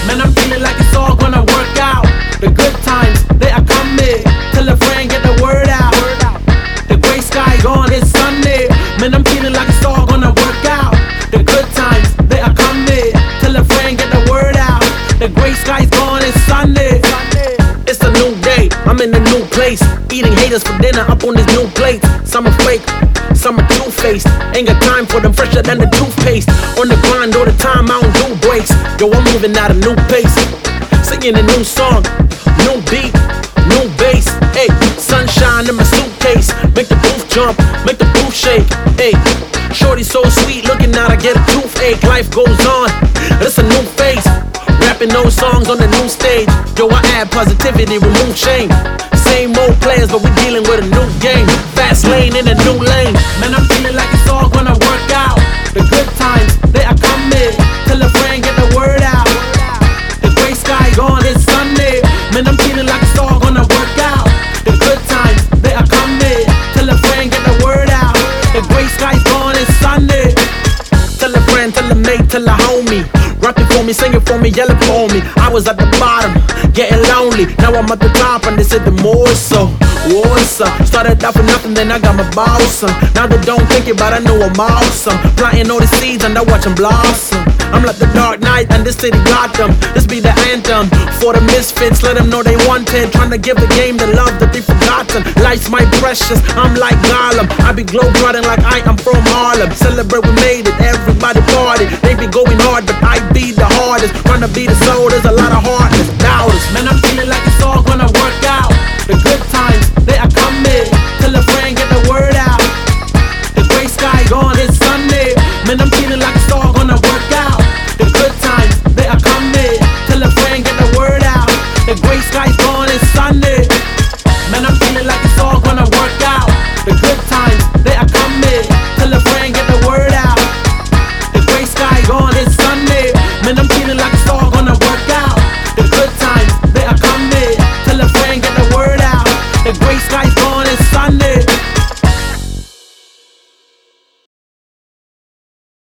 Man, I'm feeling like it's all gonna work out. The good times, they are coming. Tell a friend, get the word out. The gray sky gone, it's Sunday. Man, I'm feeling like it's all gonna work out. The good times, they are coming. Tell a friend, get the word out. The gray sky's gone, it's Sunday. It's a new day, I'm in a new place. Eating haters for dinner up on this new plate. Some are fake, some are two-faced. Ain't got time for them, fresher than the toothpaste. On the grind all the time, I don't do breaks. Yo, I'm moving at a new pace. Singing a new song, new beat, new bass. Hey, sunshine in my suitcase. Make the booth jump, make the booth shake. Hey, shorty so sweet, looking out, I get a toothache. Life goes on, it's a new phase. Rapping those songs on the new stage. Yo, I add positivity, remove shame. Same old players, but we dealing with a new game. Fast lane in a new lane. Man, I'm feeling like it's all gonna work out. The good times, they are coming. Tell a friend, get the word out. The gray sky gone, it's Sunday. Man, I'm feeling like it's all gonna work out. The good times, they are coming. Tell a friend, get the word out. The gray sky's gone, it's Sunday. Tell a friend, tell a mate, tell a homie. Rapping for me, singing for me, yelling for me. I was at the bottom, getting lonely. Now I'm at the top and they said the more so. What's up? Started off with nothing, then I got my boss on. Now they don't think it, but I know I'm awesome. Planting all the seeds and I watch them blossom. I'm like the Dark Knight and this city got them. This be the anthem for the misfits. Let them know they wanted. Trying to give the game the love that they forgotten. Life's my precious, I'm like Gollum. I be globetrotting like I am from Harlem. Celebrate, we made it, everybody party. They be going hard, but I be